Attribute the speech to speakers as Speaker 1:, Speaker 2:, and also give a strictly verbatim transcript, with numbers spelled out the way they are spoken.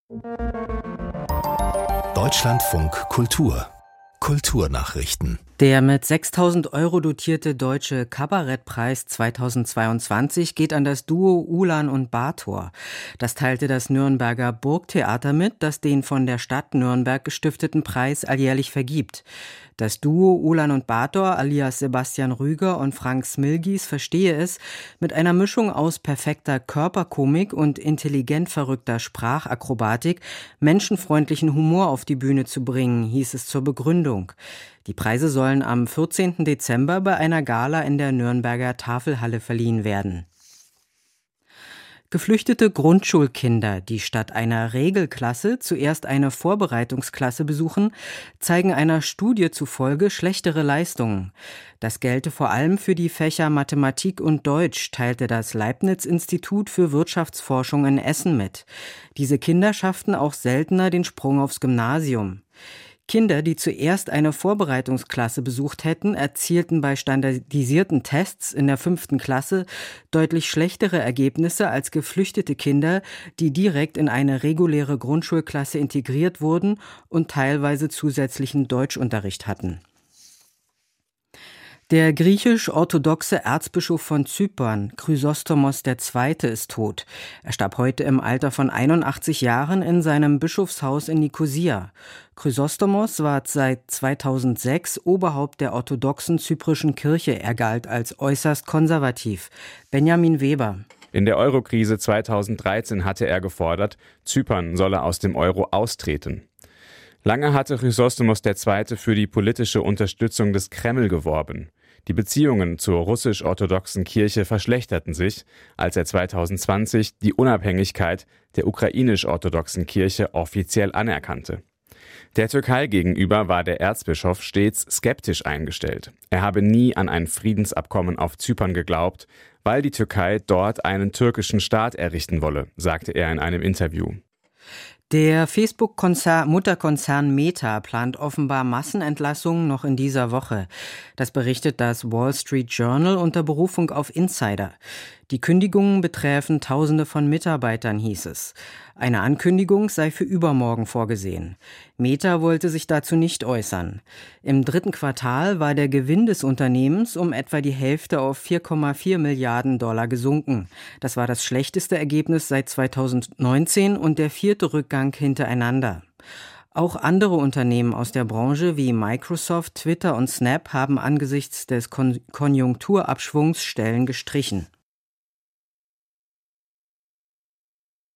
Speaker 1: Deutschlandfunk Kultur Kulturnachrichten.
Speaker 2: Der mit sechstausend Euro dotierte Deutsche Kabarettpreis zweitausendzweiundzwanzig geht an das Duo Ulan und Bator. Das teilte das Nürnberger Burgtheater mit, das den von der Stadt Nürnberg gestifteten Preis alljährlich vergibt. Das Duo Ulan und Bator alias Sebastian Rüger und Frank Smilgies verstehe es, mit einer Mischung aus perfekter Körperkomik und intelligent verrückter Sprachakrobatik menschenfreundlichen Humor auf die Bühne zu bringen, hieß es zur Begründung. Die Preise sollen am vierzehnten Dezember bei einer Gala in der Nürnberger Tafelhalle verliehen werden. Geflüchtete Grundschulkinder, die statt einer Regelklasse zuerst eine Vorbereitungsklasse besuchen, zeigen einer Studie zufolge schlechtere Leistungen. Das gelte vor allem für die Fächer Mathematik und Deutsch, teilte das Leibniz-Institut für Wirtschaftsforschung in Essen mit. Diese Kinder schafften auch seltener den Sprung aufs Gymnasium. Kinder, die zuerst eine Vorbereitungsklasse besucht hätten, erzielten bei standardisierten Tests in der fünften Klasse deutlich schlechtere Ergebnisse als geflüchtete Kinder, die direkt in eine reguläre Grundschulklasse integriert wurden und teilweise zusätzlichen Deutschunterricht hatten. Der griechisch-orthodoxe Erzbischof von Zypern, Chrysostomos der Zweite, ist tot. Er starb heute im Alter von einundachtzig Jahren in seinem Bischofshaus in Nikosia. Chrysostomos war seit zweitausendsechs Oberhaupt der orthodoxen zyprischen Kirche. Er galt als äußerst konservativ. Benjamin Weber.
Speaker 3: In der Eurokrise zweitausenddreizehn hatte er gefordert, Zypern solle aus dem Euro austreten. Lange hatte Chrysostomos der Zweite für die politische Unterstützung des Kreml geworben. Die Beziehungen zur russisch-orthodoxen Kirche verschlechterten sich, als er zweitausendzwanzig die Unabhängigkeit der ukrainisch-orthodoxen Kirche offiziell anerkannte. Der Türkei gegenüber war der Erzbischof stets skeptisch eingestellt. Er habe nie an ein Friedensabkommen auf Zypern geglaubt, weil die Türkei dort einen türkischen Staat errichten wolle, sagte er in einem Interview.
Speaker 2: Der Facebook-Mutterkonzern Meta plant offenbar Massenentlassungen noch in dieser Woche. Das berichtet das Wall Street Journal unter Berufung auf Insider. Die Kündigungen betreffen Tausende von Mitarbeitern, hieß es. Eine Ankündigung sei für übermorgen vorgesehen. Meta wollte sich dazu nicht äußern. Im dritten Quartal war der Gewinn des Unternehmens um etwa die Hälfte auf vier Komma vier Milliarden Dollar gesunken. Das war das schlechteste Ergebnis seit zweitausendneunzehn und der vierte Rückgang hintereinander. Auch andere Unternehmen aus der Branche wie Microsoft, Twitter und Snap haben angesichts des Kon- Konjunkturabschwungs Stellen gestrichen.